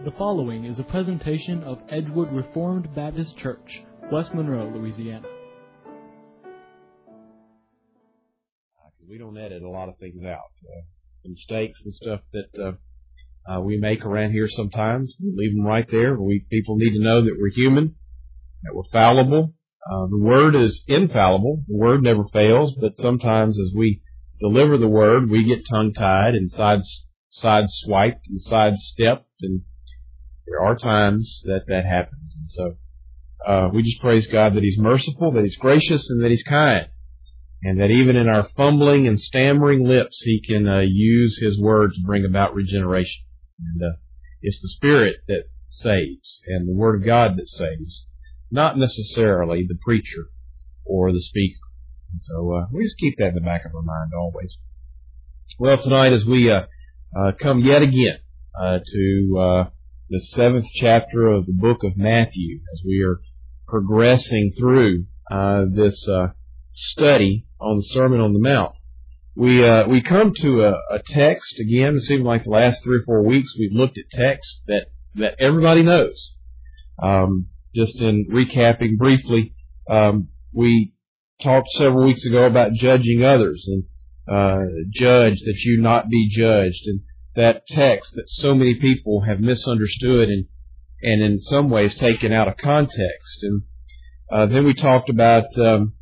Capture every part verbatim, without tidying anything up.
The following is a presentation of Edgewood Reformed Baptist Church, West Monroe, Louisiana. We don't edit a lot of things out. Uh, the mistakes and stuff that uh, uh, we make around here sometimes, we leave them right there. We People need to know that we're human, that we're fallible. Uh, the Word is infallible. The Word never fails, but sometimes as we deliver the Word, we get tongue-tied and sides, side-swiped and sidestepped, and there are times that that happens. And so uh, we just praise God that He's merciful, that He's gracious, and that He's kind. And that even in our fumbling and stammering lips, He can uh, use His Word to bring about regeneration. And uh, it's the Spirit that saves, and the Word of God that saves, not necessarily the preacher or the speaker. And so uh, we just keep that in the back of our mind always. Well, tonight as we uh, uh, come yet again uh, to uh, the seventh chapter of the book of Matthew, as we are progressing through uh, this uh, study on the Sermon on the Mount, we uh, we come to a, a text again. It seems like the last three or four weeks we've looked at texts that that everybody knows. Um, just in recapping briefly, um, we talked several weeks ago about judging others and uh, judge that you not be judged, and that text that so many people have misunderstood and and in some ways taken out of context. And uh, then we talked about um,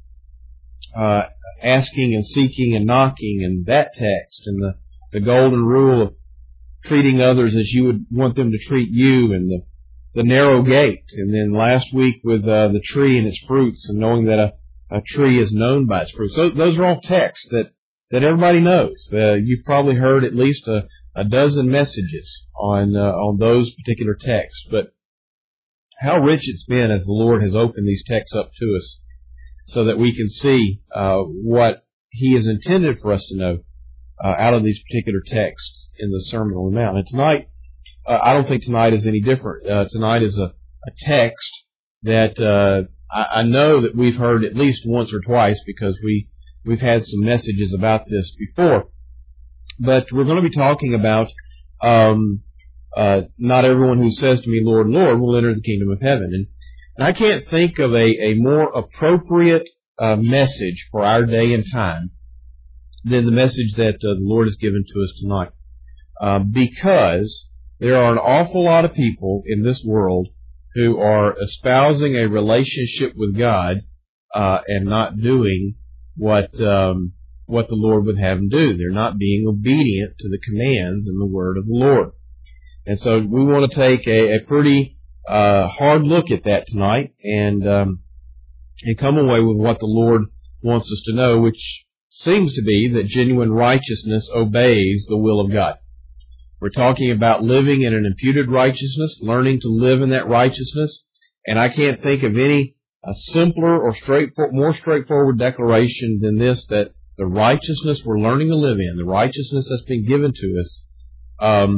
uh, asking and seeking and knocking, and that text, and the, the golden rule of treating others as you would want them to treat you, and the, the narrow gate. And then last week with uh, the tree and its fruits, and knowing that a, a tree is known by its fruits. So those are all texts that, that everybody knows. Uh, you've probably heard at least a, a dozen messages on uh, on those particular texts. But how rich it's been as the Lord has opened these texts up to us, so that we can see uh, what He has intended for us to know uh, out of these particular texts in the Sermon on the Mount. And tonight, uh, I don't think tonight is any different. Uh, tonight is a, a text that uh, I, I know that we've heard at least once or twice, because we, we've had some messages about this before. But we're going to be talking about um, uh, not everyone who says to me, Lord, Lord, will enter the kingdom of heaven. And And I can't think of a, a more appropriate uh, message for our day and time than the message that uh, the Lord has given to us tonight. Uh, because there are an awful lot of people in this world who are espousing a relationship with God uh, and not doing what um, what the Lord would have them do. They're not being obedient to the commands and the word of the Lord. And so we want to take a, a pretty Uh, hard look at that tonight, and um, and come away with what the Lord wants us to know, which seems to be that genuine righteousness obeys the will of God. We're talking about living in an imputed righteousness, learning to live in that righteousness, and I can't think of any a simpler or straightforward, more straightforward declaration than this, that the righteousness we're learning to live in, the righteousness that's been given to us, um,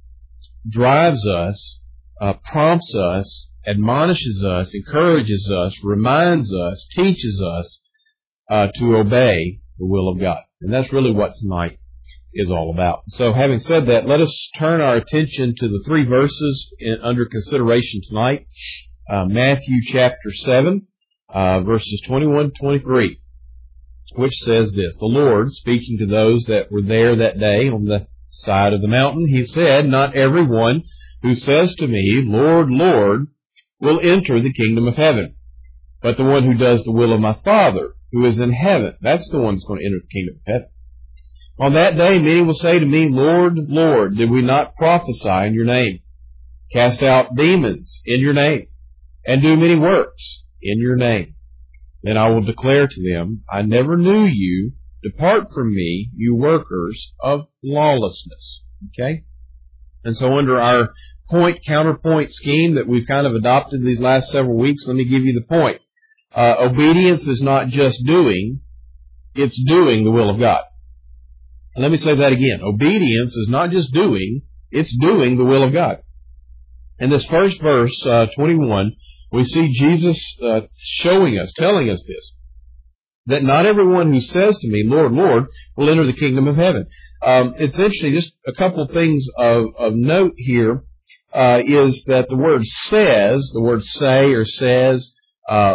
drives us, Uh, prompts us, admonishes us, encourages us, reminds us, teaches us uh, to obey the will of God. And that's really what tonight is all about. So having said that, let us turn our attention to the three verses in, under consideration tonight. Uh, Matthew chapter seven, uh, verses twenty-one to twenty-three, which says this: The Lord, speaking to those that were there that day on the side of the mountain, He said, Not everyone who says to me, Lord, Lord, will enter the kingdom of heaven, but the one who does the will of my Father who is in heaven. That's the one that's going to enter the kingdom of heaven. On that day, many will say to me, Lord, Lord, did we not prophesy in your name, cast out demons in your name, and do many works in your name? Then I will declare to them, I never knew you. Depart from me, you workers of lawlessness. Okay? And so under our point-counterpoint scheme that we've kind of adopted these last several weeks, let me give you the point. Uh, obedience is not just doing, it's doing the will of God. And let me say that again. Obedience is not just doing, it's doing the will of God. In this first verse, uh, twenty-one, we see Jesus uh, showing us, telling us this, that not everyone who says to me, Lord, Lord, will enter the kingdom of heaven. Um, it's interesting, just a couple of things of, of note here. uh, is that the word says, the word say or says, uh,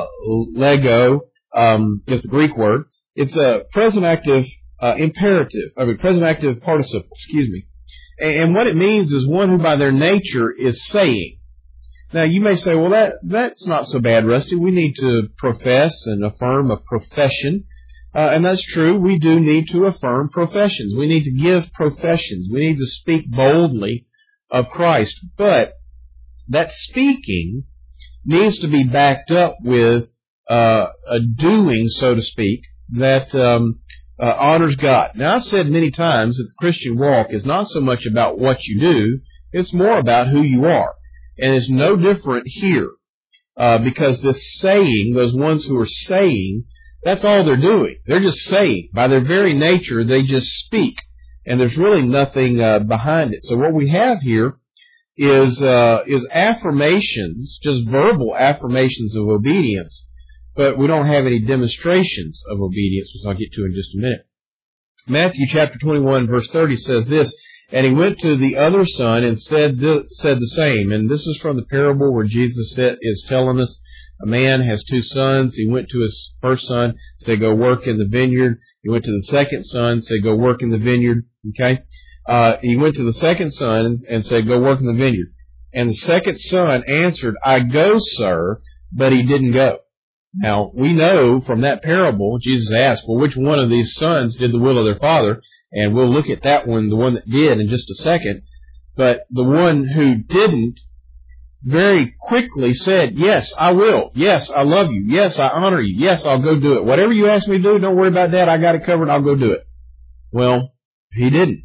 lego, um, is the Greek word. It's a present active uh, imperative, I mean present active participle, excuse me. And, and what it means is one who by their nature is saying. Now you may say, well that, that's not so bad, Rusty. We need to profess and affirm a profession. Uh, and that's true. We do need to affirm professions. We need to give professions. We need to speak boldly of Christ. But that speaking needs to be backed up with uh, a doing, so to speak, that um, uh, honors God. Now, I've said many times that the Christian walk is not so much about what you do. It's more about who you are. And it's no different here. Uh, because this saying, those ones who are saying, that's all they're doing. They're just saying. By their very nature, they just speak. And there's really nothing uh, behind it. So what we have here is uh, is affirmations, just verbal affirmations of obedience. But we don't have any demonstrations of obedience, which I'll get to in just a minute. Matthew chapter twenty-one, verse thirty says this, "And he went to the other son and said the, said the same." And this is from the parable where Jesus said, is telling us a man has two sons. He went to his first son, said, "Go work in the vineyard." He went to the second son, said, "Go work in the vineyard." Okay? Uh, he went to the second son and, and said, "Go work in the vineyard." And the second son answered, "I go, sir," but he didn't go. Now, we know from that parable, Jesus asked, well, which one of these sons did the will of their father? And we'll look at that one, the one that did, in just a second. But the one who didn't very quickly said, "Yes, I will. Yes, I love you. Yes, I honor you. Yes, I'll go do it. Whatever you ask me to do, don't worry about that. I got it covered. I'll go do it." Well, he didn't.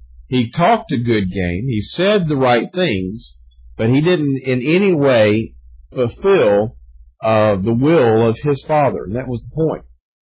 He talked a good game. He said the right things, but he didn't in any way fulfill uh, the will of his father. And that was the point.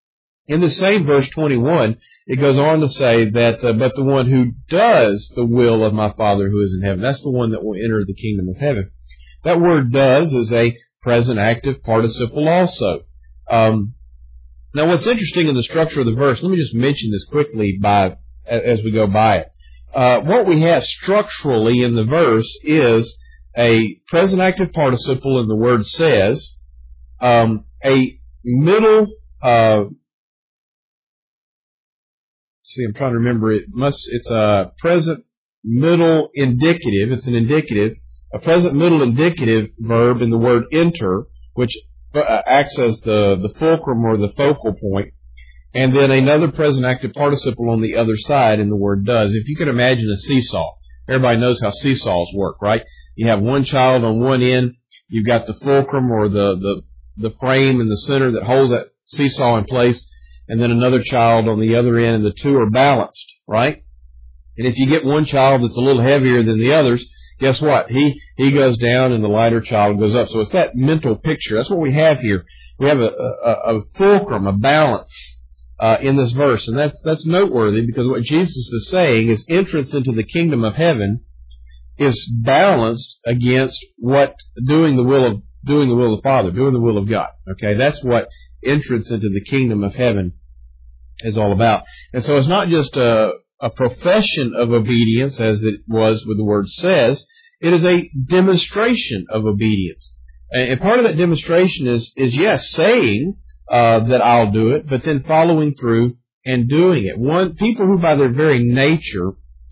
In the same verse twenty-one, it goes on to say that, uh, "But the one who does the will of my Father who is in heaven," that's the one that will enter the kingdom of heaven. That word "does" is a present active participle also. Um, now, what's interesting in the structure of the verse, let me just mention this quickly by as we go by it. Uh, what we have structurally in the verse is a present active participle in the word "says," um, a middle, uh, see, I'm trying to remember it. Must it's a present middle indicative. It's an indicative. A present middle indicative verb in the word "enter," which uh, acts as the, the fulcrum or the focal point. And then another present active participle on the other side in the word "does." If you can imagine a seesaw. Everybody knows how seesaws work, right? You have one child on one end. You've got the fulcrum or the, the, the frame in the center that holds that seesaw in place. And then another child on the other end, and the two are balanced, right? And if you get one child that's a little heavier than the others, guess what? He he goes down and the lighter child goes up. So it's that mental picture. That's what we have here. We have a, a, a fulcrum, a balance uh, in this verse. And that's that's noteworthy because what Jesus is saying is entrance into the kingdom of heaven is balanced against what doing the will of doing the will of the Father, doing the will of God. Okay, that's what entrance into the kingdom of heaven is all about. And so it's not just a, a profession of obedience as it was with the word "says." It is a demonstration of obedience. And part of that demonstration is, is yes, saying uh, that I'll do it, but then following through and doing it. One, people who by their very nature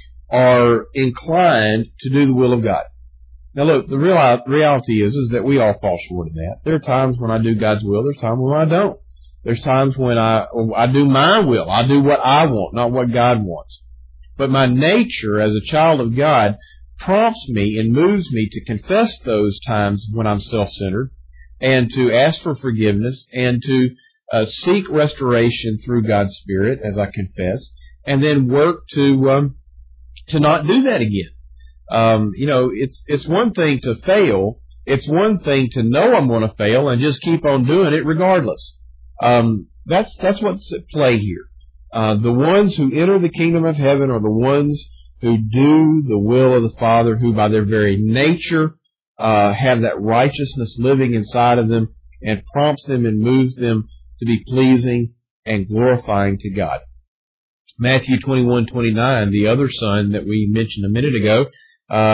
are inclined to do the will of God. Now look, the real reality is, is that we all fall short of that. There are times when I do God's will. There's times when I don't. There's times when I, I do my will. I do what I want, not what God wants. But my nature as a child of God prompts me and moves me to confess those times when I'm self-centered and to ask for forgiveness and to uh, seek restoration through God's Spirit as I confess, and then work to um, to not do that again. Um, you know, it's it's one thing to fail. It's one thing to know I'm going to fail and just keep on doing it regardless. Um, that's that's what's at play here. Uh, the ones who enter the kingdom of heaven are the ones who do the will of the Father, who by their very nature uh, have that righteousness living inside of them and prompts them and moves them to be pleasing and glorifying to God. Matthew twenty-one twenty-nine, the other son that we mentioned a minute ago, uh,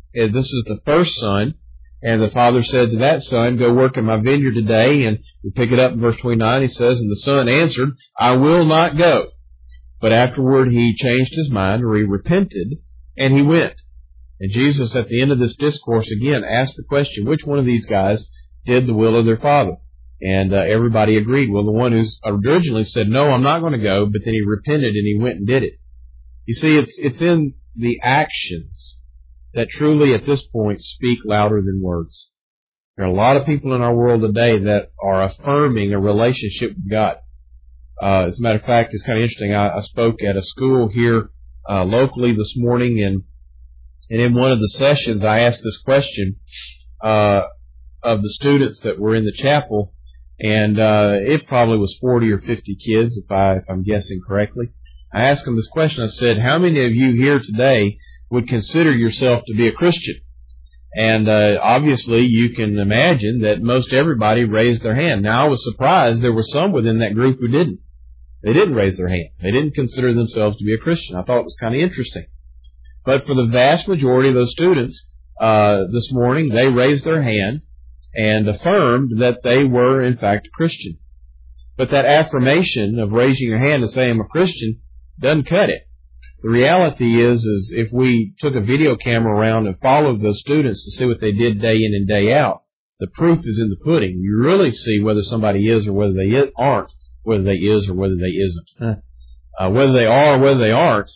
this is the first son. And the father said to that son, go work in my vineyard today. And we pick it up in verse twenty-nine. He says, and the son answered, I will not go. But afterward he changed his mind, or he repented, and he went. And Jesus, at the end of this discourse, again asked the question, which one of these guys did the will of their father? And uh, everybody agreed. Well, the one who originally said, no, I'm not going to go, but then he repented and he went and did it. You see, it's it's in the actions that truly at this point speak louder than words. There are a lot of people in our world today that are affirming a relationship with God. Uh, as a matter of fact, it's kind of interesting. I, I spoke at a school here uh, locally this morning, and and in one of the sessions I asked this question uh, of the students that were in the chapel, and uh, it probably was forty or fifty kids, if, I, if I'm guessing correctly. I asked them this question. I said, how many of you here today would consider yourself to be a Christian? And uh, obviously you can imagine that most everybody raised their hand. Now, I was surprised there were some within that group who didn't. They didn't raise their hand. They didn't consider themselves to be a Christian. I thought it was kind of interesting. But for the vast majority of those students uh, this morning, they raised their hand and affirmed that they were, in fact, a Christian. But that affirmation of raising your hand and saying I'm a Christian doesn't cut it. The reality is, is if we took a video camera around and followed those students to see what they did day in and day out, the proof is in the pudding. You really see whether somebody is or whether they aren't, whether they is or whether they isn't. Uh, whether they are or whether they aren't,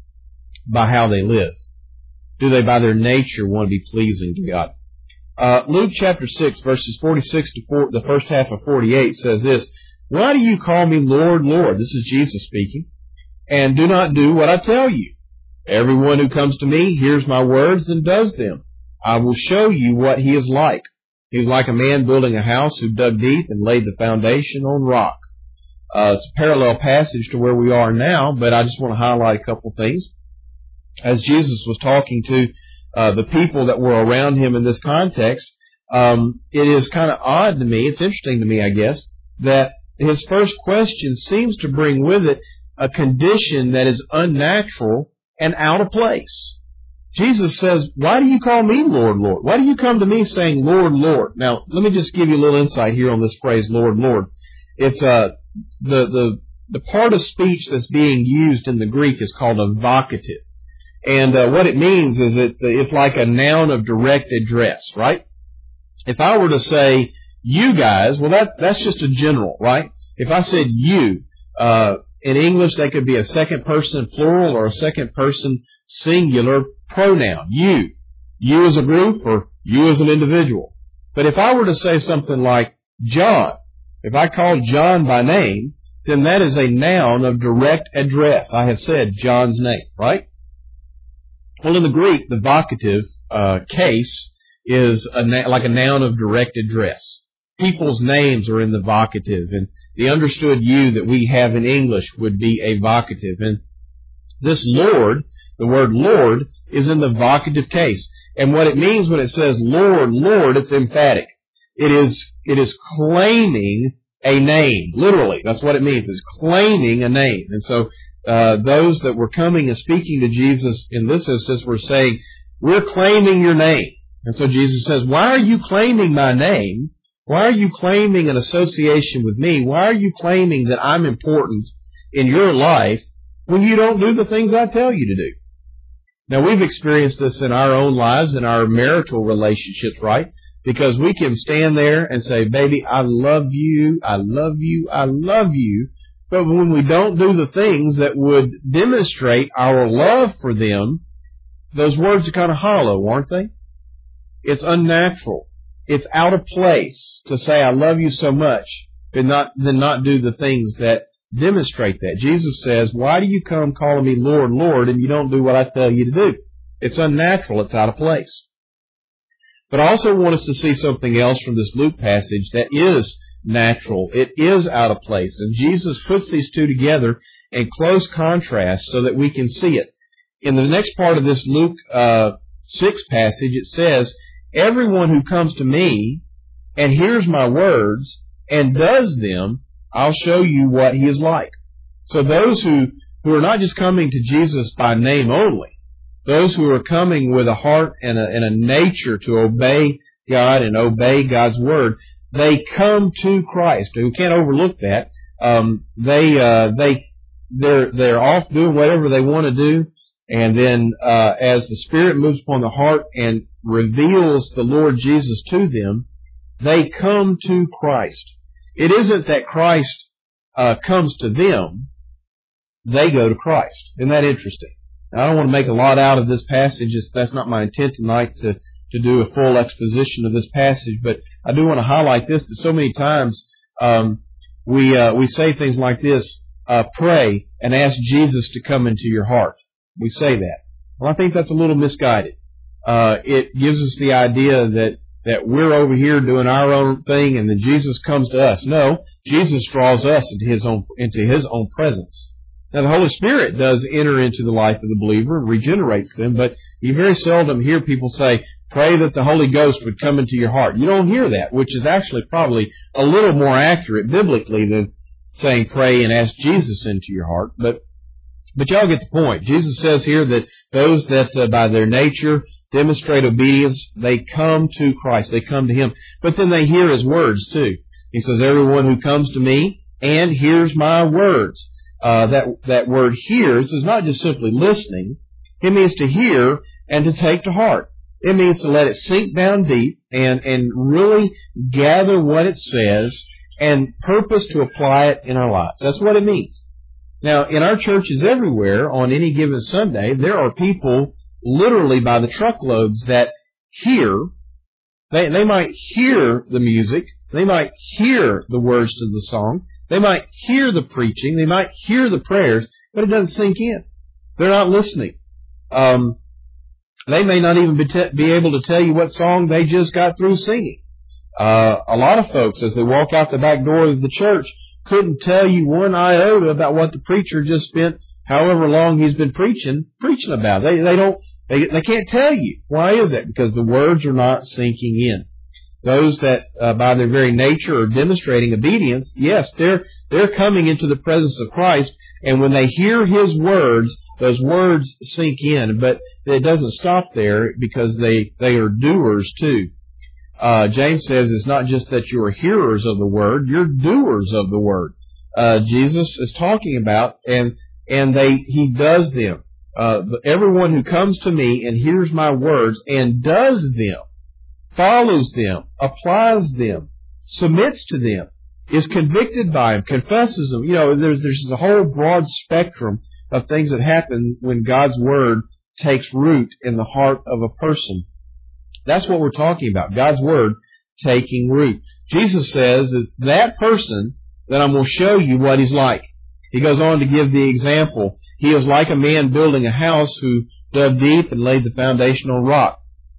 by how they live. Do they, by their nature, want to be pleasing to God? Uh, Luke chapter six, verses forty-six to four, the first half of forty-eight says this, why do you call me Lord, Lord? This is Jesus speaking. And do not do what I tell you. Everyone who comes to me hears my words and does them. I will show you what he is like. He is like a man building a house who dug deep and laid the foundation on rock. Uh, it's a parallel passage to where we are now, but I just want to highlight a couple things. As Jesus was talking to uh, the people that were around him in this context, um, it is kind of odd to me, it's interesting to me, I guess, that his first question seems to bring with it a condition that is unnatural and out of place. Jesus says, why do you call me Lord, Lord? Why do you come to me saying Lord, Lord? Now, let me just give you a little insight here on this phrase, Lord, Lord. It's uh, the, the, the part of speech that's being used in the Greek is called a vocative. And uh, what it means is it, it's like a noun of direct address, right? If I were to say, you guys, well, that that's just a general, right? If I said you, uh, in English, that could be a second person plural or a second person singular pronoun. You. You as a group or you as an individual. But if I were to say something like John, if I called John by name, then that is a noun of direct address. I have said John's name, right? Well, in the Greek, the vocative uh, case is a na- like a noun of direct address. People's names are in the vocative, and the understood you that we have in English would be a vocative. And this Lord, the word Lord, is in the vocative case. And what it means when it says Lord, Lord, it's emphatic. It is, it is claiming a name. Literally, that's what it means. It's claiming a name. And so uh, those that were coming and speaking to Jesus in this instance were saying, we're claiming your name. And so Jesus says, why are you claiming my name? Why are you claiming an association with me? Why are you claiming that I'm important in your life when you don't do the things I tell you to do? Now, we've experienced this in our own lives, in our marital relationships, right? Because we can stand there and say, baby, I love you, I love you, I love you. But when we don't do the things that would demonstrate our love for them, those words are kind of hollow, aren't they? It's unnatural. It's out of place to say, I love you so much, and not, then not do the things that demonstrate that. Jesus says, why do you come calling me Lord, Lord, and you don't do what I tell you to do? It's unnatural. It's out of place. But I also want us to see something else from this Luke passage that is natural. It is out of place. And Jesus puts these two together in close contrast so that we can see it. In the next part of this Luke uh, six passage, it says, everyone who comes to me and hears my words and does them, I'll show you what he is like. So those who, who are not just coming to Jesus by name only, those who are coming with a heart and a, and a nature to obey God and obey God's Word, they come to Christ. We can't overlook that. Um, they, uh, they, they're, they're off doing whatever they want to do. And then, uh, as the Spirit moves upon the heart and reveals the Lord Jesus to them, they come to Christ. It isn't that Christ, uh, comes to them. They go to Christ. Isn't that interesting? Now, I don't want to make a lot out of this passage. That's not my intent tonight to, to do a full exposition of this passage, but I do want to highlight this, that so many times, um, we, uh, we say things like this, uh, pray and ask Jesus to come into your heart. We say that. Well, I think that's a little misguided. Uh, it gives us the idea that, that we're over here doing our own thing and then Jesus comes to us. No, Jesus draws us into His own, into His own presence. Now, the Holy Spirit does enter into the life of the believer and regenerates them, but you very seldom hear people say, pray that the Holy Ghost would come into your heart. You don't hear that, which is actually probably a little more accurate biblically than saying pray and ask Jesus into your heart. But But y'all get the point. Jesus says here that those that uh, by their nature demonstrate obedience, they come to Christ. They come to Him. But then they hear His words too. He says, everyone who comes to me and hears my words. Uh, that, that word hears is not just simply listening. It means to hear and to take to heart. It means to let it sink down deep and, and really gather what it says and purpose to apply it in our lives. That's what it means. Now, in our churches everywhere, on any given Sunday, there are people literally by the truckloads that hear. They, they might hear the music. They might hear the words to the song. They might hear the preaching. They might hear the prayers, but it doesn't sink in. They're not listening. Um, they may not even be, te- be able to tell you what song they just got through singing. Uh, a lot of folks, as they walk out the back door of the church, couldn't tell you one iota about what the preacher just spent however long he's been preaching, preaching about. They, they don't, they, they can't tell you. Why is that? Because the words are not sinking in. Those that, uh, by their very nature are demonstrating obedience, yes, they're, they're coming into the presence of Christ, and when they hear His words, those words sink in, but it doesn't stop there because they, they are doers too. Uh, James says it's not just that you are hearers of the Word, you're doers of the Word. Uh, Jesus is talking about, and, and they, He does them. Uh, everyone who comes to me and hears my words and does them, follows them, applies them, submits to them, is convicted by them, confesses them. You know, there's, there's a whole broad spectrum of things that happen when God's Word takes root in the heart of a person. That's what we're talking about, God's Word taking root. Jesus says is that person that I'm going to show you what He's like. He goes on to give the example. He is like a man building a house who dug deep and laid the foundation on rock.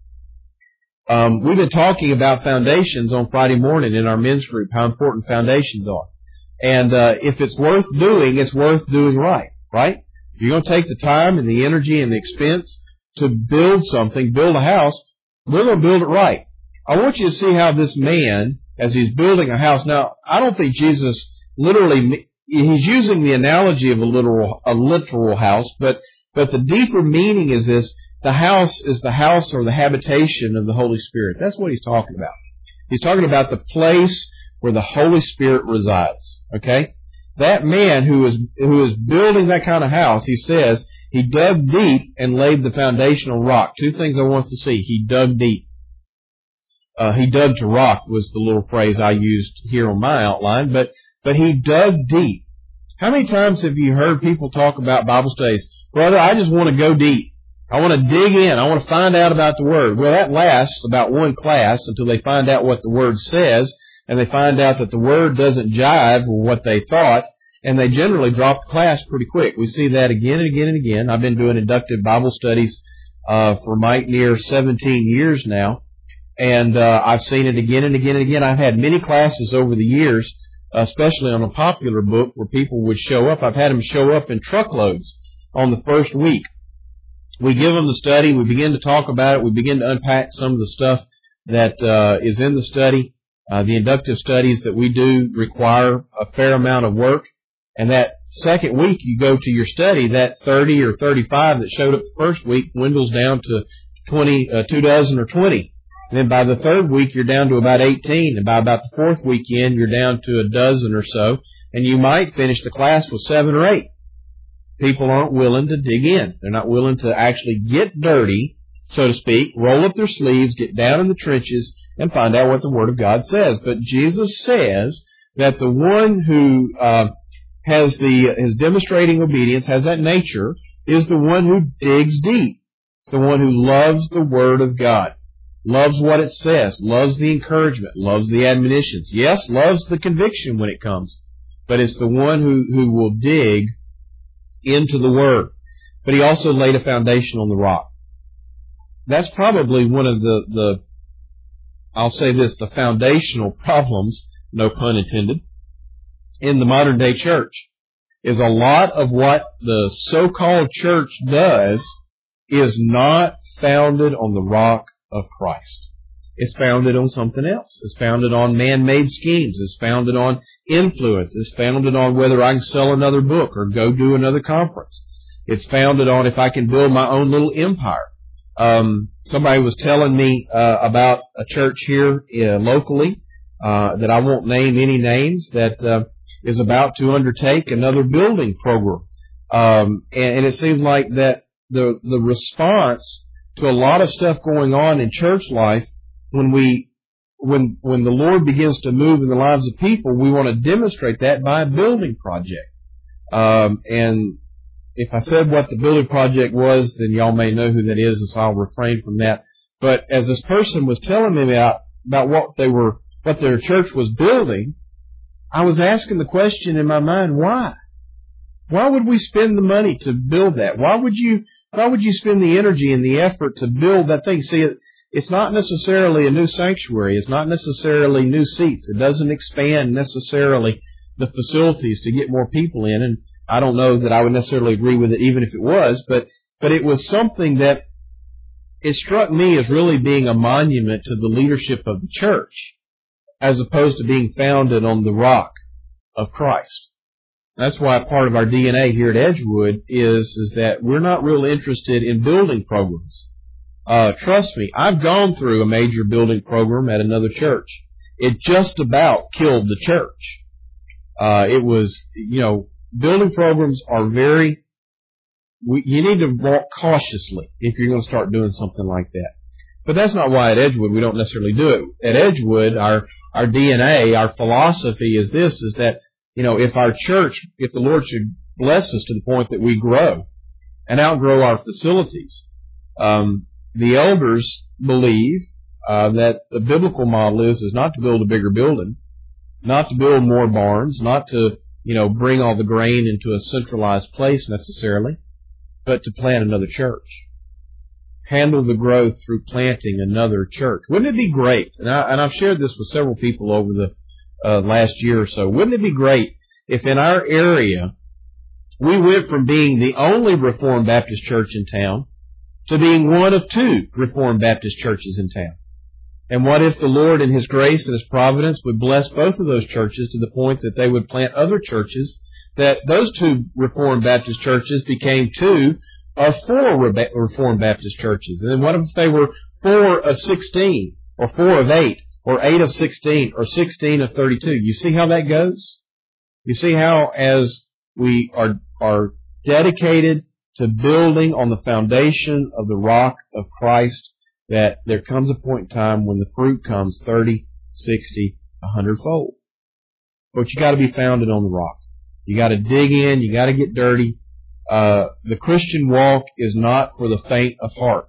Um, we've been talking about foundations on Friday morning in our men's group, how important foundations are. And uh, if it's worth doing, it's worth doing right, right? If you're going to take the time and the energy and the expense to build something, build a house, we're going to build it right. I want you to see how this man, as he's building a house, now, I don't think Jesus literally, he's using the analogy of a literal, a literal house, but, but the deeper meaning is this, the house is the house or the habitation of the Holy Spirit. That's what he's talking about. He's talking about the place where the Holy Spirit resides. Okay? That man who is, who is building that kind of house, he says, he dug deep and laid the foundation on rock. Two things I want us to see. He dug deep. Uh, he dug to rock was the little phrase I used here on my outline, but, but he dug deep. How many times have you heard people talk about Bible studies? Brother, I just want to go deep. I want to dig in. I want to find out about the Word. Well, that lasts about one class until they find out what the Word says, and they find out that the Word doesn't jive with what they thought, and they generally drop the class pretty quick. We see that again and again and again. I've been doing inductive Bible studies uh, for might near seventeen years now, and uh, I've seen it again and again and again. I've had many classes over the years, especially on a popular book, where people would show up. I've had them show up in truckloads on the first week. We give them the study. We begin to talk about it. We begin to unpack some of the stuff that uh, is in the study. Uh, the inductive studies that we do require a fair amount of work, and that second week you go to your study, that thirty or thirty-five that showed up the first week dwindles down to twenty, uh, two dozen or twenty. And then by the third week, you're down to about eighteen. And by about the fourth weekend, you're down to a dozen or so. And you might finish the class with seven or eight. People aren't willing to dig in. They're not willing to actually get dirty, so to speak, roll up their sleeves, get down in the trenches, and find out what the Word of God says. But Jesus says that the one who uh, has the is demonstrating obedience, has that nature, is the one who digs deep. It's the one who loves the Word of God. Loves what it says, loves the encouragement, loves the admonitions. Yes, loves the conviction when it comes. But it's the one who, who will dig into the Word. But he also laid a foundation on the rock. That's probably one of the, the I'll say this, the foundational problems, no pun intended, in the modern day church. Is a lot of what the so-called church does is not founded on the rock of Christ. It's founded on something else. It's founded on man-made schemes. It's founded on influence. It's founded on whether I can sell another book or go do another conference. It's founded on if I can build my own little empire. Um, somebody was telling me uh, about a church here uh, locally uh, that I won't name any names that uh, is about to undertake another building program. Um, and, and it seems like that the the response to a lot of stuff going on in church life, when we, when, when the Lord begins to move in the lives of people, we want to demonstrate that by a building project. Um, and if I said what the building project was, then y'all may know who that is, and so I'll refrain from that. But as this person was telling me about, about what they were, what their church was building, I was asking the question in my mind, why? Why would we spend the money to build that? Why would you, why would you spend the energy and the effort to build that thing? See, it, it's not necessarily a new sanctuary. It's not necessarily new seats. It doesn't expand necessarily the facilities to get more people in. And I don't know that I would necessarily agree with it even if it was, but, but it was something that it struck me as really being a monument to the leadership of the church as opposed to being founded on the rock of Christ. That's why part of our D N A here at Edgewood is, is that we're not real interested in building programs. Uh, trust me, I've gone through a major building program at another church. It just about killed the church. Uh, it was, you know, building programs are very, we, you need to walk cautiously if you're going to start doing something like that. But that's not why at Edgewood we don't necessarily do it. At Edgewood, our, our D N A, our philosophy is this, is that, you know, if our church, if the Lord should bless us to the point that we grow and outgrow our facilities, um, the elders believe uh, that the biblical model is, is not to build a bigger building, not to build more barns, not to, you know, bring all the grain into a centralized place necessarily, but to plant another church. Handle the growth through planting another church. Wouldn't it be great? And, I, and I've shared this with several people over the uh, last year or so. Wouldn't it be great if in our area we went from being the only Reformed Baptist church in town to being one of two Reformed Baptist churches in town? And what if the Lord in His grace and His providence would bless both of those churches to the point that they would plant other churches, that those two Reformed Baptist churches became two of four Reformed Baptist churches? And then what if they were four of sixteen, or four of eight, or eight of sixteen, or sixteen of thirty-two? You see how that goes? You see how as we are, are dedicated to building on the foundation of the rock of Christ, that there comes a point in time when the fruit comes thirty, sixty, a hundredfold. But you got to be founded on the rock. You got to dig in. You got to get dirty. Uh, the Christian walk is not for the faint of heart.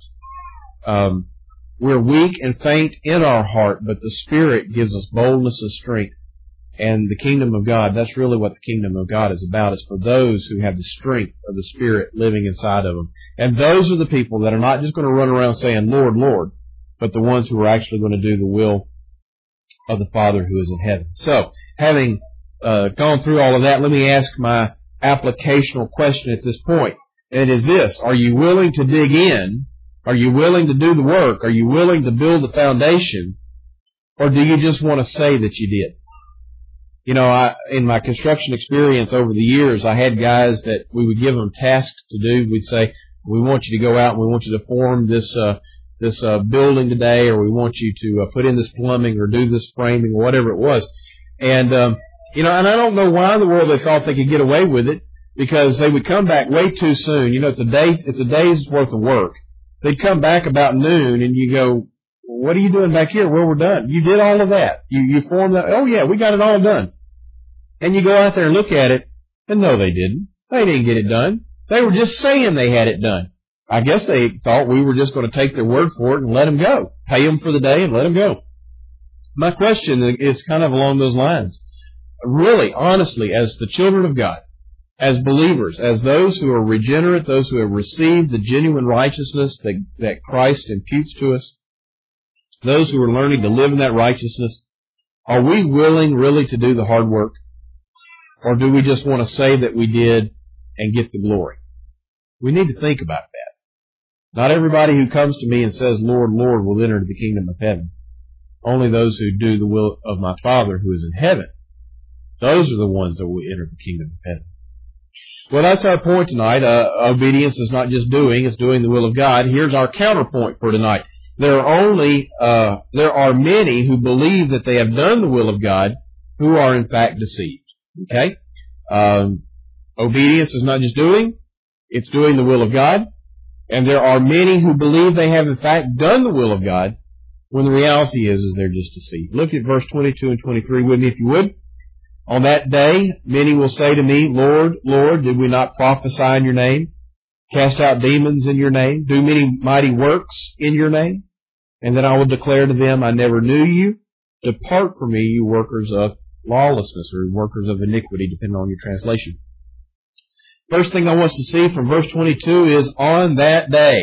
Um, we're weak and faint in our heart, but the Spirit gives us boldness and strength. And the kingdom of God, that's really what the kingdom of God is about, is for those who have the strength of the Spirit living inside of them. And those are the people that are not just going to run around saying, Lord, Lord, but the ones who are actually going to do the will of the Father who is in heaven. So, having uh, gone through all of that, let me ask my applicational question at this point. And it is this: are you willing to dig in? Are you willing to do the work? Are you willing to build the foundation? Or do you just want to say that you did? You know, I, in my construction experience over the years, I had guys that we would give them tasks to do. We'd say, we want you to go out and we want you to form this, uh, this, uh, building today, or we want you to uh, put in this plumbing or do this framing or whatever it was. And, um, you know, and I don't know why in the world they thought they could get away with it, because they would come back way too soon. You know, it's a day, it's a day's worth of work. They'd come back about noon and you go, what are you doing back here? Well, we're done. You did all of that. You, you formed that. Oh yeah, we got it all done. And you go out there and look at it, and no, they didn't. They didn't get it done. They were just saying they had it done. I guess they thought we were just going to take their word for it and let them go. Pay them for the day and let them go. My question is kind of along those lines. Really, honestly, as the children of God, as believers, as those who are regenerate, those who have received the genuine righteousness that, that Christ imputes to us, those who are learning to live in that righteousness, are we willing really to do the hard work? Or do we just want to say that we did and get the glory? We need to think about that. Not everybody who comes to me and says, Lord, Lord, will enter the kingdom of heaven. Only those who do the will of my Father who is in heaven. Those are the ones that will enter the kingdom of heaven. Well, that's our point tonight. Uh, obedience is not just doing, it's doing the will of God. Here's our counterpoint for tonight. There are only, uh, there are many who believe that they have done the will of God who are in fact deceived. Okay? Um, obedience is not just doing, it's doing the will of God. And there are many who believe they have in fact done the will of God, when the reality is, is they're just deceived. Look at verse twenty-two and twenty-three with me if you would. On that day, many will say to me, Lord, Lord, did we not prophesy in your name, cast out demons in your name, do many mighty works in your name? And then I will declare to them, I never knew you. Depart from me, you workers of lawlessness, or workers of iniquity, depending on your translation. First thing I want us to see from verse twenty-two is on that day.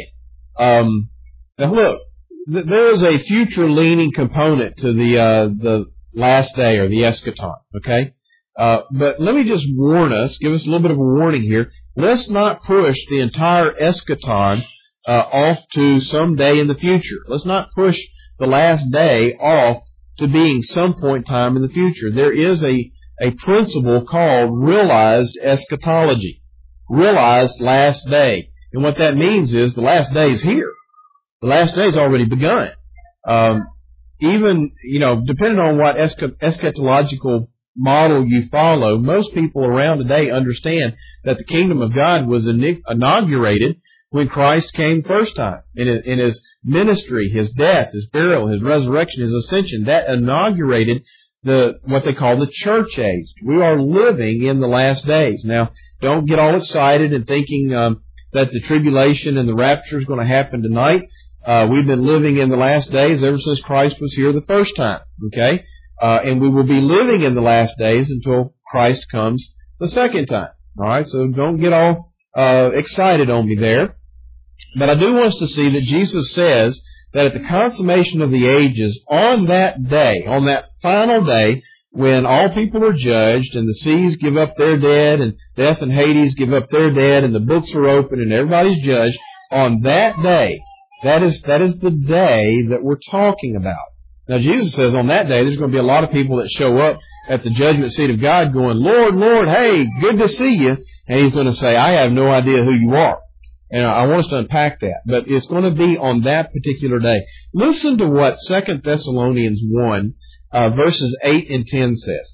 Um, now look, th- there is a future-leaning component to the uh, the last day, or the eschaton. Okay, uh, but let me just warn us, give us a little bit of a warning here. Let's not push the entire eschaton uh, off to some day in the future. Let's not push the last day off to being some point in time in the future. There is a, a principle called realized eschatology. Realized last day. And what that means is the last day is here. The last day has already begun. Um, even, you know, depending on what eschatological model you follow, most people around today understand that the kingdom of God was inaugurated when Christ came first time. In his ministry, his death, his burial, his resurrection, his ascension, that inaugurated the what they call the church age. We are living in the last days. Now, don't get all excited and thinking um, that the tribulation and the rapture is going to happen tonight. Uh, we've been living in the last days ever since Christ was here the first time. Okay? Uh, and we will be living in the last days until Christ comes the second time. All right? So don't get all uh, excited on me there. But I do want us to see that Jesus says that at the consummation of the ages, on that day, on that final day, when all people are judged and the seas give up their dead and death and Hades give up their dead and the books are open and everybody's judged, on that day, that is, that is the day that we're talking about. Now Jesus says on that day there's going to be a lot of people that show up at the judgment seat of God going, Lord, Lord, hey, good to see you. And He's going to say, I have no idea who you are. And I want us to unpack that. But it's going to be on that particular day. Listen to what Second Thessalonians one, uh, verses eight and ten says.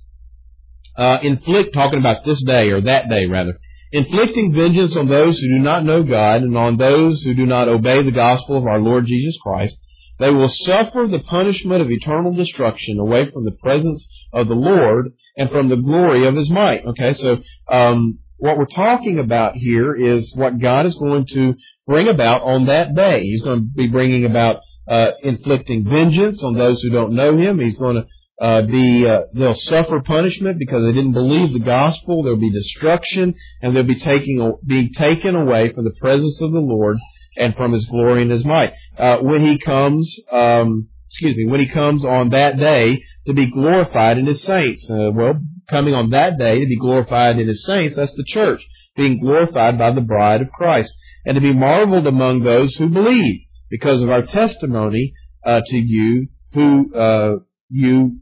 Uh, inflict, talking about this day, or that day rather. Inflicting vengeance on those who do not know God and on those who do not obey the gospel of our Lord Jesus Christ. They will suffer the punishment of eternal destruction away from the presence of the Lord and from the glory of His might. Okay, so, um, what we're talking about here is what God is going to bring about on that day. He's going to be bringing about uh, inflicting vengeance on those who don't know Him. He's going to uh, be, uh, they'll suffer punishment because they didn't believe the gospel. There'll be destruction, and they'll be taking, be taken away from the presence of the Lord and from His glory and His might. Uh, when He comes, um, excuse me, when He comes on that day to be glorified in His saints. Uh, well, coming on that day to be glorified in His saints, that's the church, being glorified by the bride of Christ, and to be marveled among those who believe, because of our testimony uh, to you, who uh, you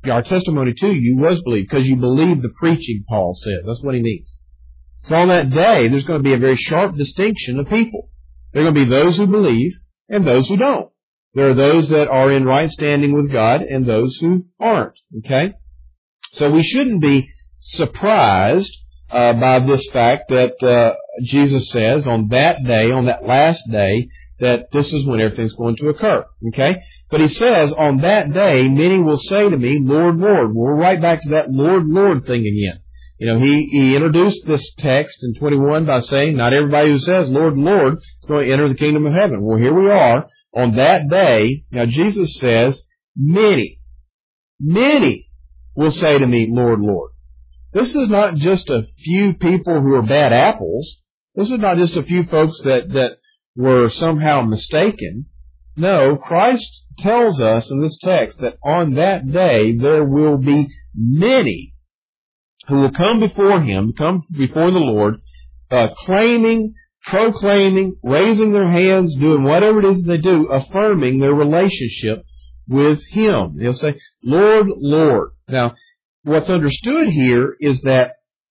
our testimony to you was believed, because you believed the preaching, Paul says. That's what he means. So on that day, there's going to be a very sharp distinction of people. There are going to be those who believe and those who don't. There are those that are in right standing with God and those who aren't. Okay? So we shouldn't be surprised uh, by this fact that uh, Jesus says on that day, on that last day, that this is when everything's going to occur. Okay? But he says, on that day, many will say to me, Lord, Lord. We're right back to that Lord, Lord thing again. You know, he, he introduced this text in twenty-one by saying, not everybody who says, Lord, Lord, is going to enter the kingdom of heaven. Well, here we are. On that day, now Jesus says, many, many will say to me, Lord, Lord. This is not just a few people who are bad apples. This is not just a few folks that, that were somehow mistaken. No, Christ tells us in this text that on that day there will be many who will come before Him, come before the Lord, uh, claiming, proclaiming, raising their hands, doing whatever it is they do, affirming their relationship with Him. They'll say, Lord, Lord. Now, what's understood here is that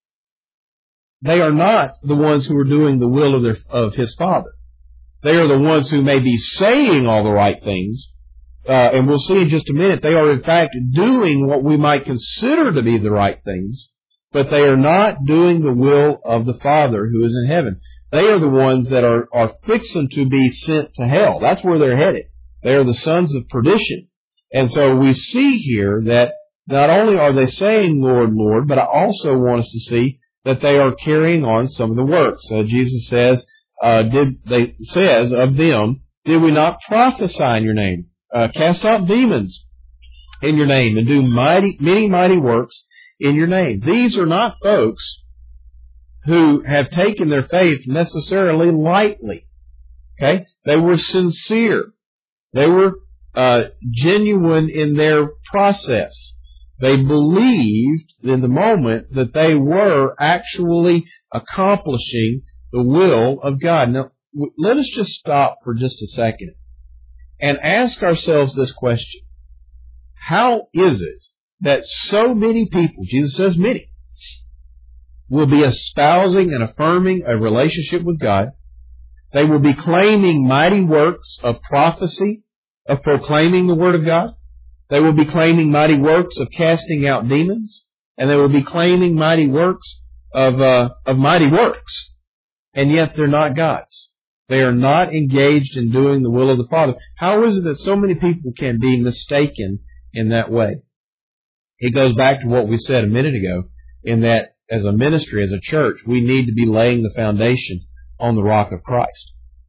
they are not the ones who are doing the will of their, of His Father. They are the ones who may be saying all the right things, uh, and we'll see in just a minute, they are in fact doing what we might consider to be the right things, but they are not doing the will of the Father who is in heaven. They are the ones that are, are fixing to be sent to hell. That's where they're headed. They are the sons of perdition. And so we see here that not only are they saying, Lord, Lord, but I also want us to see that they are carrying on some of the works. So Jesus says, uh, did they says of them, did we not prophesy in your name, uh, cast out demons in your name, and do mighty, many mighty works in your name? These are not folks who have taken their faith necessarily lightly. Okay? They were sincere. They were uh, genuine in their process. They believed in the moment that they were actually accomplishing the will of God. Now, let us just stop for just a second and ask ourselves this question. How is it that so many people, Jesus says many, will be espousing and affirming a relationship with God? They will be claiming mighty works of prophecy, of proclaiming the Word of God. They will be claiming mighty works of casting out demons. And they will be claiming mighty works of, uh, of mighty works. And yet they're not God's. They are not engaged in doing the will of the Father. How is it that so many people can be mistaken in that way? It goes back to what we said a minute ago, in that as a ministry, as a church, we need to be laying the foundation on the rock of Christ.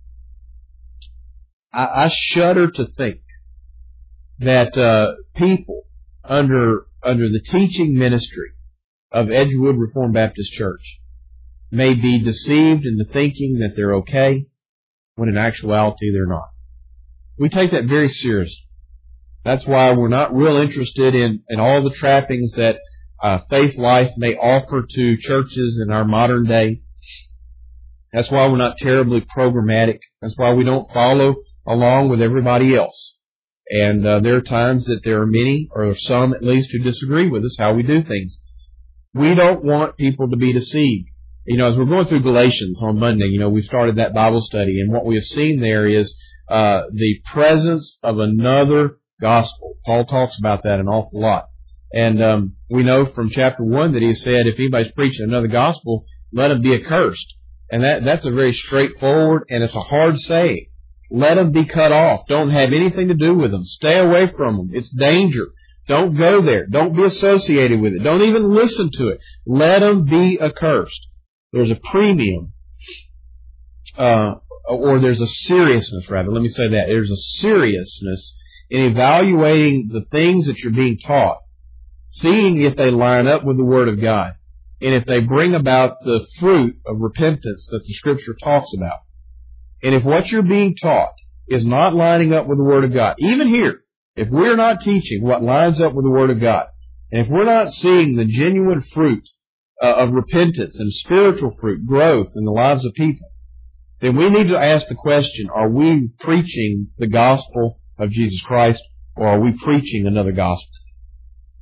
I, I shudder to think that uh, people under under the teaching ministry of Edgewood Reformed Baptist Church may be deceived into thinking that they're okay, when in actuality they're not. We take that very seriously. That's why we're not real interested in, in all the trappings that uh, faith life may offer to churches in our modern day. That's why we're not terribly programmatic. That's why we don't follow along with everybody else. And uh, there are times that there are many, or some at least, who disagree with us how we do things. We don't want people to be deceived. You know, as we're going through Galatians on Monday, you know, we started that Bible study, and what we have seen there is uh, the presence of another gospel. Paul talks about that an awful lot. And um, we know from chapter one that he said, if anybody's preaching another gospel, let him be accursed. And that that's a very straightforward, and it's a hard saying. Let them be cut off. Don't have anything to do with them. Stay away from them. It's danger. Don't go there. Don't be associated with it. Don't even listen to it. Let them be accursed. There's a premium, uh, or there's a seriousness, rather. Let me say that. There's a seriousness in evaluating the things that you're being taught, seeing if they line up with the Word of God, and if they bring about the fruit of repentance that the Scripture talks about. And if what you're being taught is not lining up with the Word of God, even here, if we're not teaching what lines up with the Word of God, and if we're not seeing the genuine fruit uh, of repentance and spiritual fruit, growth in the lives of people, then we need to ask the question, are we preaching the gospel of Jesus Christ, or are we preaching another gospel?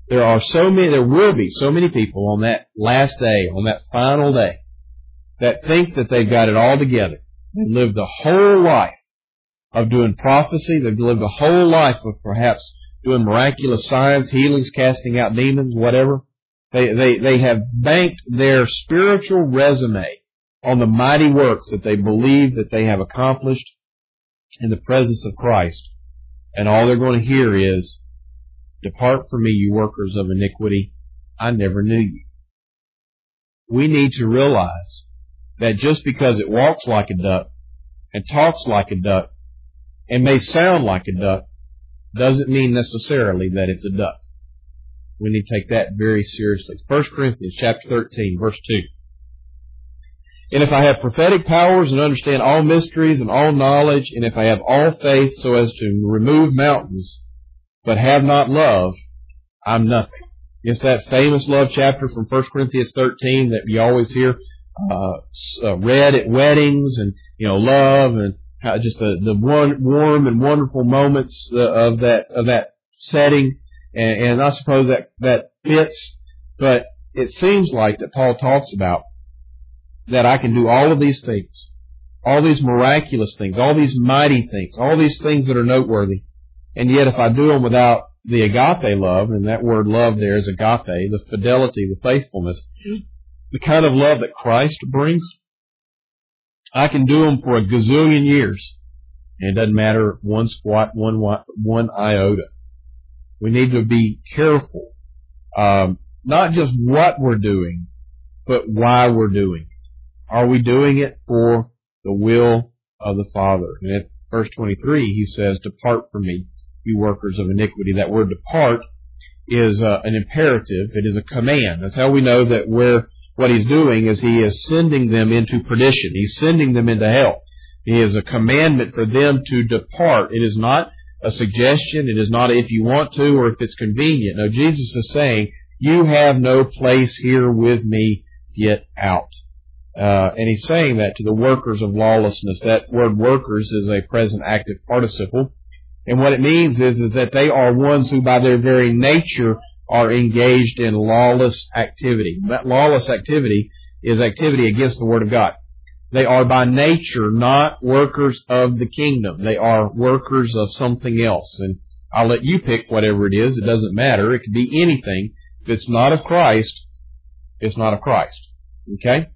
There are so many, there will be so many people on that last day, on that final day, that think that they've got it all together. They've lived the whole life of doing prophecy. They've lived a whole life of perhaps doing miraculous signs, healings, casting out demons, whatever. They, they, they have banked their spiritual resume on the mighty works that they believe that they have accomplished in the presence of Christ. And all they're going to hear is, "Depart from me, you workers of iniquity. I never knew you." We need to realize that just because it walks like a duck and talks like a duck and may sound like a duck doesn't mean necessarily that it's a duck. We need to take that very seriously. First Corinthians chapter thirteen, verse two. "And if I have prophetic powers and understand all mysteries and all knowledge, and if I have all faith so as to remove mountains, but have not love, I'm nothing." It's that famous love chapter from First Corinthians thirteen that you always hear uh, uh, read at weddings, and, you know, love and how just the, the one, warm and wonderful moments of that of that setting. And, and I suppose that, that fits, but it seems like that Paul talks about that I can do all of these things, all these miraculous things, all these mighty things, all these things that are noteworthy. And yet if I do them without the agape love, and that word love there is agape, the fidelity, the faithfulness, the kind of love that Christ brings, I can do them for a gazillion years. And it doesn't matter one squat, one, one iota. We need to be careful, um, not just what we're doing, but why we're doing it. Are we doing it for the will of the Father? And at verse twenty-three, he says, "Depart from me, you workers of iniquity." That word depart is uh, an imperative. It is a command. That's how we know that we're, what he's doing is he is sending them into perdition. He's sending them into hell. He is a commandment for them to depart. It is not a suggestion. It is not if you want to or if it's convenient. No, Jesus is saying, you have no place here with me. Get out. Uh, and he's saying that to the workers of lawlessness. That word workers is a present active participle. And what it means is, is that they are ones who by their very nature are engaged in lawless activity. That lawless activity is activity against the Word of God. They are by nature not workers of the kingdom. They are workers of something else. And I'll let you pick whatever it is. It doesn't matter. It could be anything. If it's not of Christ, it's not of Christ. Okay?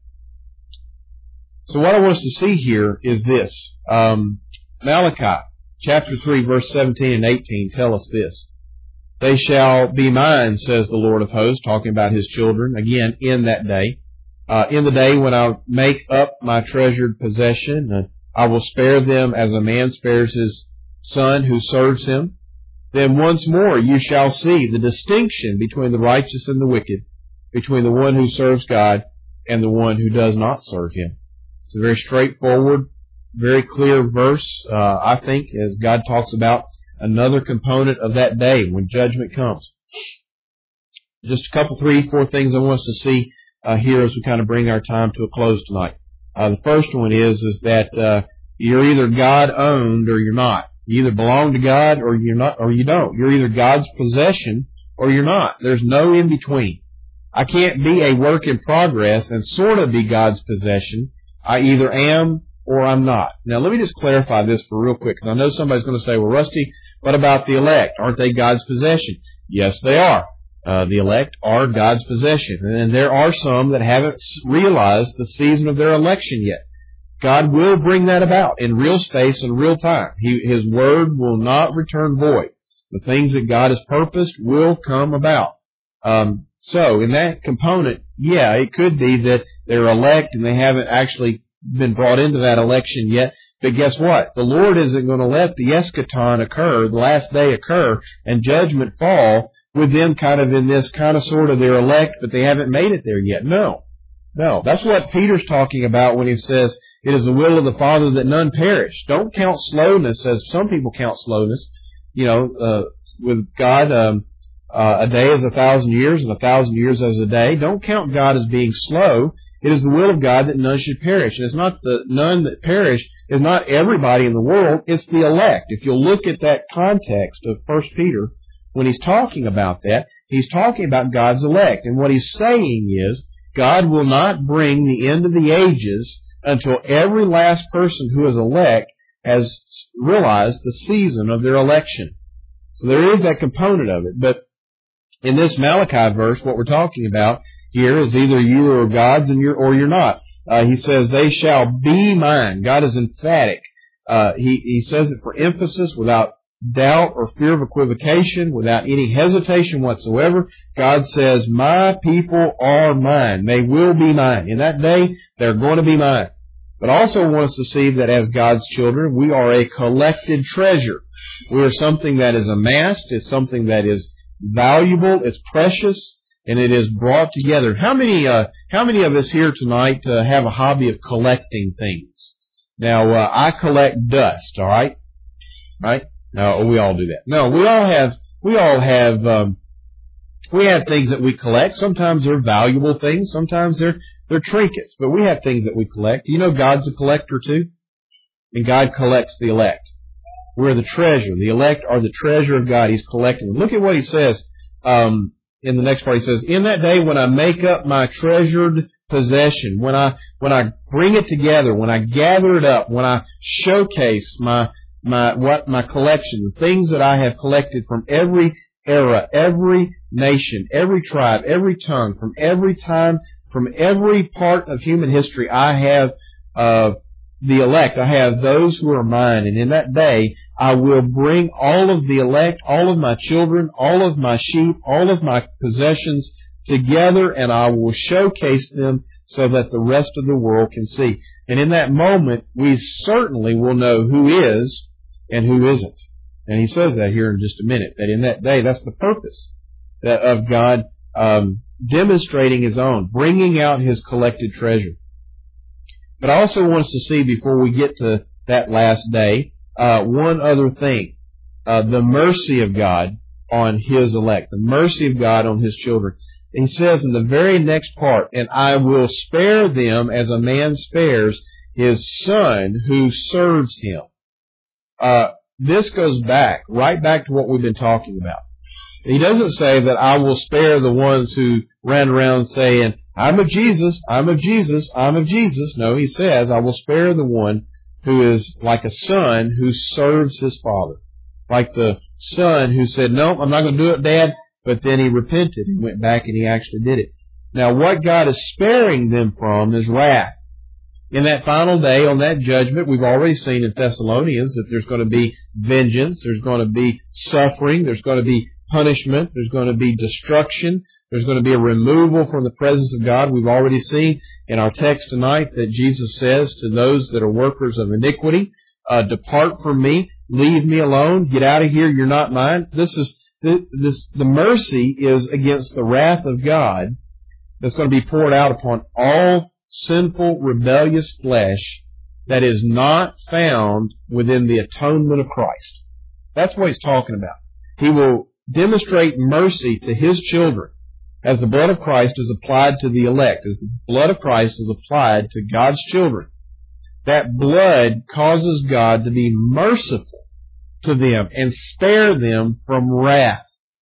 So what I want us to see here is this. Um, Malachi chapter three, verse seventeen and eighteen tell us this. "They shall be mine, says the Lord of hosts," talking about his children, again, in that day. Uh, in the day when I make up my treasured possession, uh, I will spare them as a man spares his son who serves him. Then once more you shall see the distinction between the righteous and the wicked, between the one who serves God and the one who does not serve him. It's a very straightforward, very clear verse, uh, I think, as God talks about another component of that day when judgment comes. Just a couple, three, four things I want us to see uh, here as we kind of bring our time to a close tonight. Uh, the first one is, is that uh, you're either God-owned or you're not. You either belong to God or you're not, or you don't. You're either God's possession or you're not. There's no in between. I can't be a work in progress and sort of be God's possession. I either am or I'm not. Now, let me just clarify this for real quick, because I know somebody's going to say, well, Rusty, what about the elect? Aren't they God's possession? Yes, they are. Uh, the elect are God's possession. And there are some that haven't realized the season of their election yet. God will bring that about in real space and real time. He, His word will not return void. The things that God has purposed will come about. Um, so, in that component, yeah, it could be that they're elect and they haven't actually been brought into that election yet. But guess what? The Lord isn't going to let the eschaton occur, the last day occur, and judgment fall with them kind of in this kind of sort of they're elect, but they haven't made it there yet. No. No. That's what Peter's talking about when he says, it is the will of the Father that none perish. Don't count slowness as some people count slowness. You know, uh, with God, um, uh, a day is a thousand years and a thousand years as a day. Don't count God as being slow. It is the will of God that none should perish. And it's not the none that perish is not everybody in the world. It's the elect. If you'll look at that context of First Peter when he's talking about that, he's talking about God's elect. And what he's saying is, God will not bring the end of the ages until every last person who is elect has realized the season of their election. So there is that component of it. But in this Malachi verse, what we're talking about here is either you are God's and you're, or you're not. Uh, he says, they shall be mine. God is emphatic. Uh, he, he says it for emphasis, without doubt or fear of equivocation, without any hesitation whatsoever. God says, my people are mine. They will be mine. In that day, they're going to be mine. But also wants to see that as God's children, we are a collected treasure. We are something that is amassed. It's something that is valuable. It's precious, and it is brought together. How many, uh, how many of us here tonight uh, have a hobby of collecting things? Now, uh, I collect dust. All right, right? No, we all do that. No, we all have. We all have. Um, we have things that we collect. Sometimes they're valuable things. Sometimes they're they're trinkets. But we have things that we collect. You know, God's a collector too, and God collects the elect. We're the treasure. The elect are the treasure of God. He's collecting them. Look at what he says um, in the next part. He says, "In that day when I make up my treasured possession, when I when I bring it together, when I gather it up, when I showcase my my what my collection, the things that I have collected from every era, every nation, every tribe, every tongue, from every time, from every part of human history, I have uh, the elect. I have those who are mine, and in that day I will bring all of the elect, all of my children, all of my sheep, all of my possessions together, and I will showcase them so that the rest of the world can see." And in that moment, we certainly will know who is and who isn't. And he says that here in just a minute, that in that day, that's the purpose that of God um, demonstrating His own, bringing out His collected treasure. But I also want us to see, before we get to that last day, uh, one other thing. Uh, the mercy of God on His elect. The mercy of God on His children. He says in the very next part, "And I will spare them as a man spares his son who serves him." Uh, this goes back, right back to what we've been talking about. He doesn't say that I will spare the ones who ran around saying, "I'm of Jesus, I'm of Jesus, I'm of Jesus." No, he says, I will spare the one who is like a son who serves his father. Like the son who said, "No, I'm not going to do it, Dad." But then he repented and went back and he actually did it. Now, what God is sparing them from is wrath. In that final day, on that judgment, we've already seen in Thessalonians that there's going to be vengeance, there's going to be suffering, there's going to be punishment, there's going to be destruction, there's going to be a removal from the presence of God. We've already seen in our text tonight that Jesus says to those that are workers of iniquity, uh, "Depart from me, leave me alone, get out of here, you're not mine." This is This, the mercy is against the wrath of God that's going to be poured out upon all sinful, rebellious flesh that is not found within the atonement of Christ. That's what he's talking about. He will demonstrate mercy to His children as the blood of Christ is applied to the elect, as the blood of Christ is applied to God's children. That blood causes God to be merciful to them and spare them from wrath.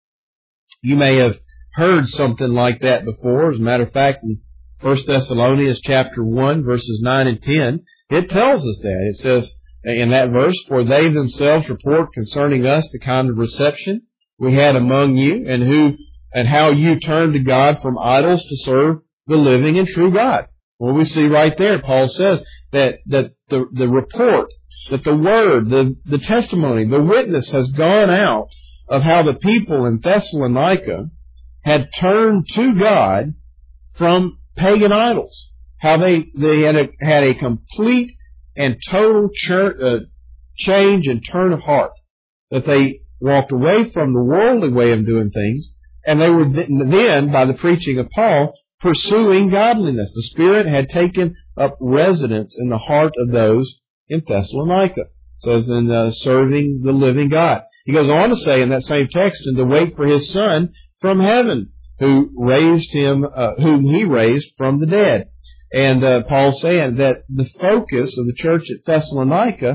You may have heard something like that before. As a matter of fact, in First Thessalonians chapter one, verses nine and ten, it tells us that. It says in that verse, "For they themselves report concerning us the kind of reception we had among you, and who and how you turned to God from idols to serve the living and true God." Well, we see right there, Paul says that, that the, the report, that the word, the, the testimony, the witness has gone out of how the people in Thessalonica had turned to God from pagan idols. How they, they had a, had a complete and total chur, uh, change and turn of heart. That they walked away from the worldly way of doing things, and they were then, by the preaching of Paul, pursuing godliness. The Spirit had taken up residence in the heart of those in Thessalonica. So as in uh, serving the living God. He goes on to say in that same text, "And to wait for His Son from heaven, who raised him, uh, whom He raised from the dead." And uh, Paul's saying that the focus of the church at Thessalonica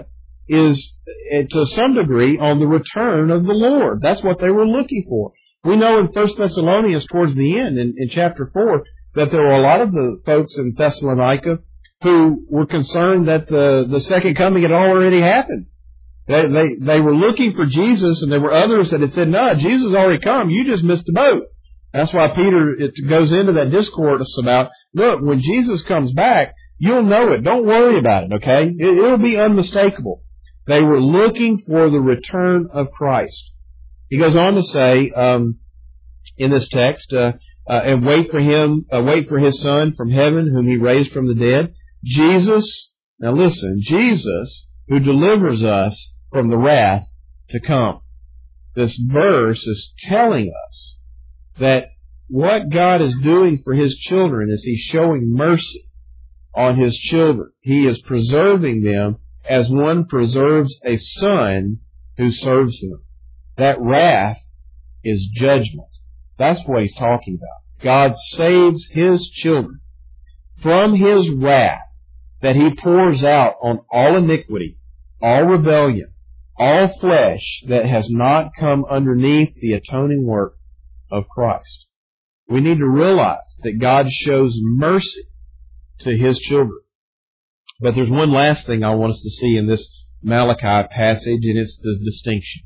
is, to some degree, on the return of the Lord. That's what they were looking for. We know in First Thessalonians, towards the end, in, in chapter four, that there were a lot of the folks in Thessalonica who were concerned that the, the second coming had already happened. They, they, they were looking for Jesus, and there were others that had said, no, Jesus already come. You just missed the boat. That's why Peter it goes into that discourse about, look, when Jesus comes back, you'll know it. Don't worry about it, okay? It, it'll be unmistakable. They were looking for the return of Christ. He goes on to say, um, in this text, uh, uh, and wait for him, uh, wait for his Son from heaven, whom he raised from the dead. Jesus, now listen, Jesus, who delivers us from the wrath to come. This verse is telling us that what God is doing for His children is He's showing mercy on His children. He is preserving them as one preserves a son who serves Him. That wrath is judgment. That's what He's talking about. God saves His children from His wrath that He pours out on all iniquity, all rebellion, all flesh that has not come underneath the atoning work of Christ. We need to realize that God shows mercy to His children. But there's one last thing I want us to see in this Malachi passage, and it's the distinction.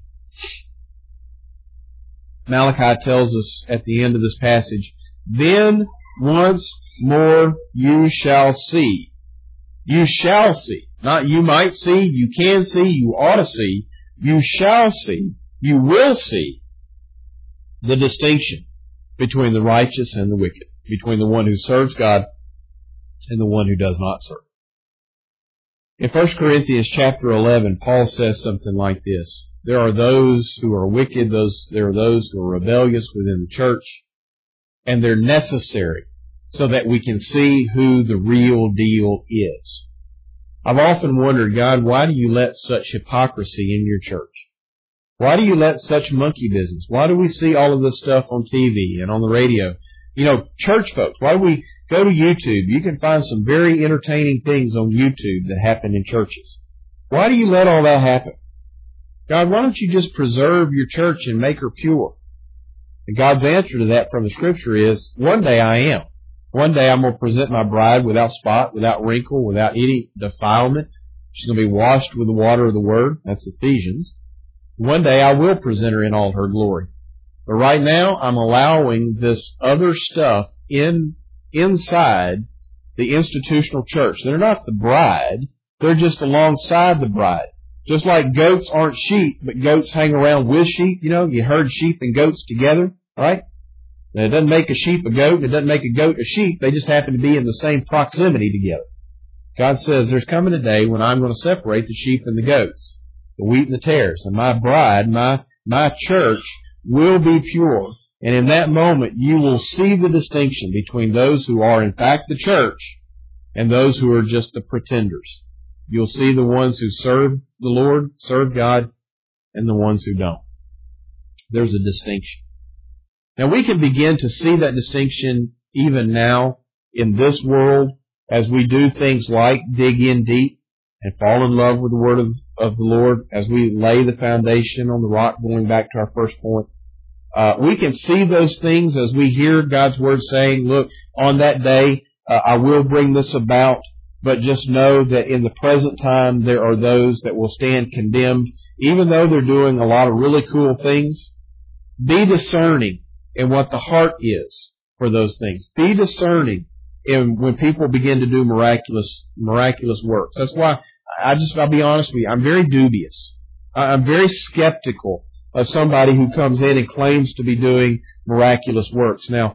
Malachi tells us at the end of this passage, then once more you shall see. You shall see. Not you might see, you can see, you ought to see. You shall see, you will see the distinction between the righteous and the wicked, between the one who serves God and the one who does not serve. In First Corinthians chapter eleven, Paul says something like this. There are those who are wicked, those there are those who are rebellious within the church, and they're necessary so that we can see who the real deal is. I've often wondered, God, why do you let such hypocrisy in your church? Why do you let such monkey business? Why do we see all of this stuff on T V and on the radio? You know, church folks, why do we go to YouTube? You can find some very entertaining things on YouTube that happen in churches. Why do you let all that happen? God, why don't you just preserve your church and make her pure? And God's answer to that from the Scripture is, one day I am. One day I'm going to present my bride without spot, without wrinkle, without any defilement. She's going to be washed with the water of the Word. That's Ephesians. One day I will present her in all her glory. But right now I'm allowing this other stuff in inside the institutional church. They're not the bride. They're just alongside the bride. Just like goats aren't sheep, but goats hang around with sheep. You know, you herd sheep and goats together, right? Now, it doesn't make a sheep a goat, and it doesn't make a goat a sheep. They just happen to be in the same proximity together. God says there's coming a day when I'm going to separate the sheep and the goats, the wheat and the tares. And my bride, my, my church will be pure. And in that moment, you will see the distinction between those who are in fact the church and those who are just the pretenders. You'll see the ones who serve the Lord, serve God, and the ones who don't. There's a distinction. Now we can begin to see that distinction even now in this world as we do things like dig in deep and fall in love with the Word of, of the Lord, as we lay the foundation on the rock, going back to our first point. Uh, we can see those things as we hear God's Word saying, look, on that day uh, I will bring this about, but just know that in the present time there are those that will stand condemned, even though they're doing a lot of really cool things. Be discerning in what the heart is for those things. Be discerning in when people begin to do miraculous, miraculous works. That's why I just, I'll be honest with you, I'm very dubious. I'm very skeptical of somebody who comes in and claims to be doing miraculous works. Now,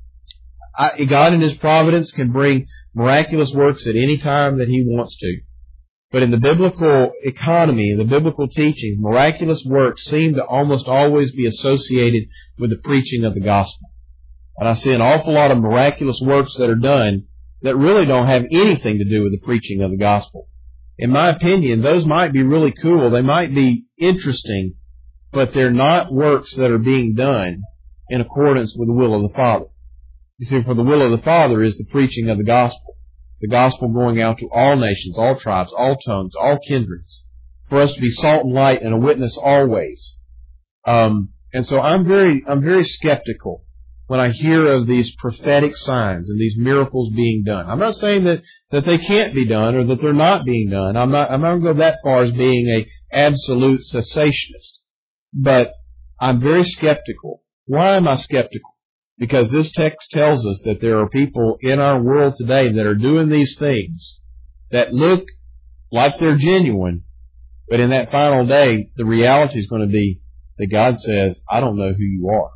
I, God in His providence can bring miraculous works at any time that He wants to. But in the biblical economy, in the biblical teaching, miraculous works seem to almost always be associated with the preaching of the gospel. And I see an awful lot of miraculous works that are done that really don't have anything to do with the preaching of the gospel. In my opinion, those might be really cool. They might be interesting, but they're not works that are being done in accordance with the will of the Father. You see, for the will of the Father is the preaching of the gospel. The gospel going out to all nations, all tribes, all tongues, all kindreds. for us to be salt and light and a witness always. Um, and so I'm very, I'm very skeptical when I hear of these prophetic signs and these miracles being done. I'm not saying that, that they can't be done or that they're not being done. I'm not, I'm not going to go that far as being a absolute cessationist. But I'm very skeptical. Why am I skeptical? Because this text tells us that there are people in our world today that are doing these things that look like they're genuine, but in that final day, the reality is going to be that God says, I don't know who you are.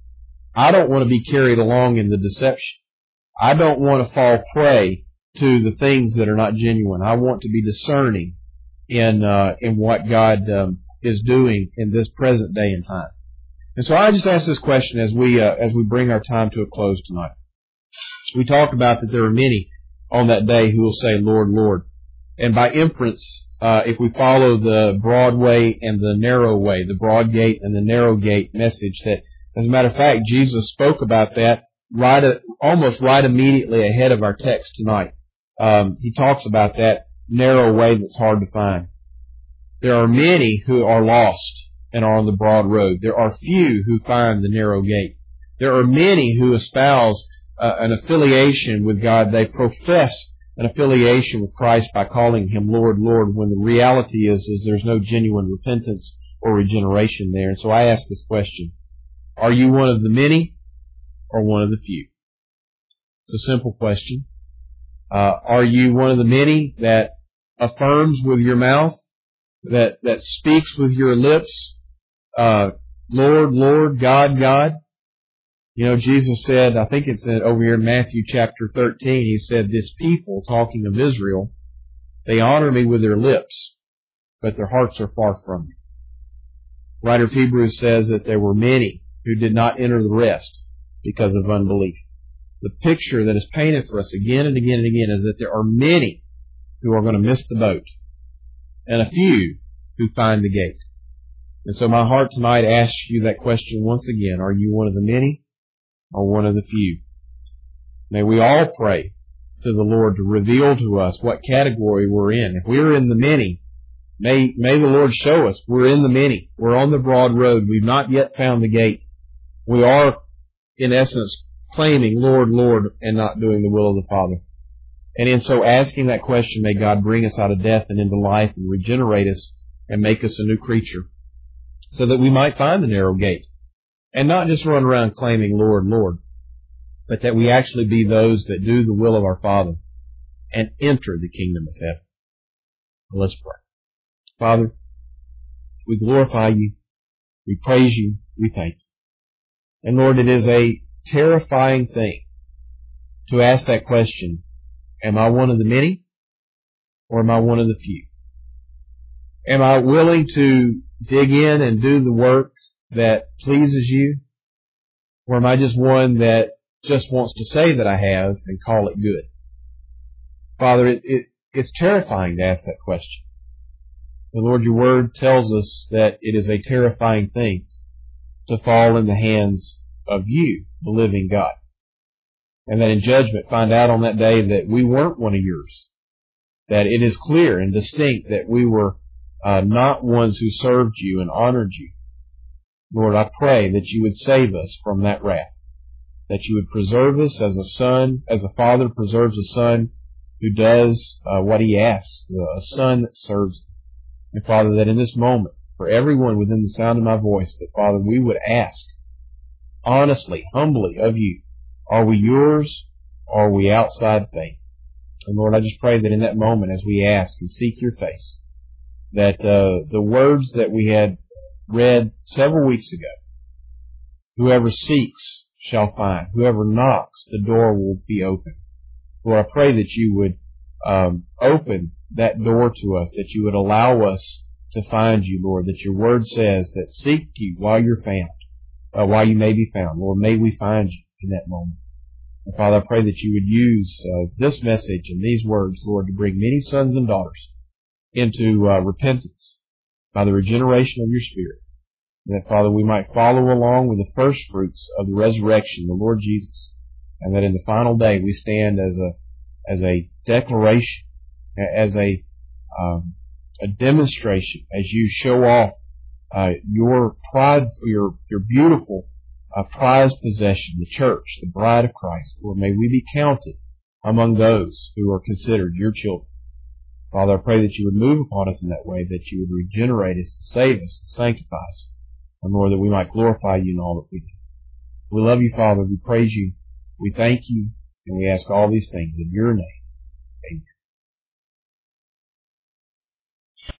I don't want to be carried along in the deception. I don't want to fall prey to the things that are not genuine. I want to be discerning in uh, in what God um, is doing in this present day and time. And so I just ask this question as we uh, as we bring our time to a close tonight. We talked about that there are many on that day who will say, Lord, Lord. And by inference, uh, if we follow the broad way and the narrow way, the broad gate and the narrow gate message, that, as a matter of fact, Jesus spoke about that right, at, almost right immediately ahead of our text tonight. Um, he talks about that narrow way that's hard to find. There are many who are lost and are on the broad road. There are few who find the narrow gate. There are many who espouse uh, an affiliation with God. They profess an affiliation with Christ by calling Him Lord, Lord, when the reality is, is there's no genuine repentance or regeneration there. And so I ask this question. Are you one of the many or one of the few? It's a simple question. Uh, are you one of the many that affirms with your mouth, that, that speaks with your lips, uh, Lord, Lord, God, God? You know, Jesus said, I think it's over here in Matthew chapter thirteen, He said, this people, talking of Israel, they honor me with their lips, but their hearts are far from me. The writer of Hebrews says that there were many who did not enter the rest because of unbelief. The picture that is painted for us again and again and again is that there are many who are going to miss the boat and a few who find the gate. And so my heart tonight asks you that question once again. Are you one of the many or one of the few? May we all pray to the Lord to reveal to us what category we're in. If we're in the many, may, may the Lord show us we're in the many. We're on the broad road. We've not yet found the gate. We are, in essence, claiming Lord, Lord, and not doing the will of the Father. And in so asking that question, may God bring us out of death and into life and regenerate us and make us a new creature so that we might find the narrow gate. And not just run around claiming Lord, Lord, but that we actually be those that do the will of our Father and enter the kingdom of heaven. Let's pray. Father, we glorify You, we praise You, we thank You. And Lord, it is a terrifying thing to ask that question, am I one of the many or am I one of the few? Am I willing to dig in and do the work that pleases You? Or am I just one that just wants to say that I have and call it good? Father, it, it, it's terrifying to ask that question. The Lord, Your Word tells us that it is a terrifying thing to fall in the hands of You, the living God. And that in judgment find out on that day that we weren't one of Yours. That it is clear and distinct that we were uh, not ones who served You and honored You. Lord, I pray that You would save us from that wrath. That You would preserve us as a son, as a father preserves a son who does uh, what he asks, a son that serves Him. And Father, that in this moment, for everyone within the sound of my voice, that Father, we would ask honestly, humbly of You, are we Yours or are we outside faith? And Lord, I just pray that in that moment as we ask and seek Your face, that uh, the words that we had read several weeks ago, whoever seeks shall find, whoever knocks, the door will be open. Lord, I pray that You would um, open that door to us, that You would allow us to find You, Lord, that Your Word says that seek You while you're found, uh, while You may be found. Lord, may we find You in that moment. And Father, I pray that You would use uh, this message and these words, Lord, to bring many sons and daughters into uh, repentance by the regeneration of Your Spirit. And that, Father, we might follow along with the first fruits of the resurrection, the Lord Jesus. And that in the final day we stand as a as a declaration, as a um, a demonstration as you show off uh, your pride, your your beautiful uh, prized possession, the church, the bride of Christ. Lord, may we be counted among those who are considered your children. Father, I pray that you would move upon us in that way, that you would regenerate us, save us, sanctify us, and Lord, that we might glorify you in all that we do. We love you, Father. We praise you. We thank you, and we ask all these things in your name.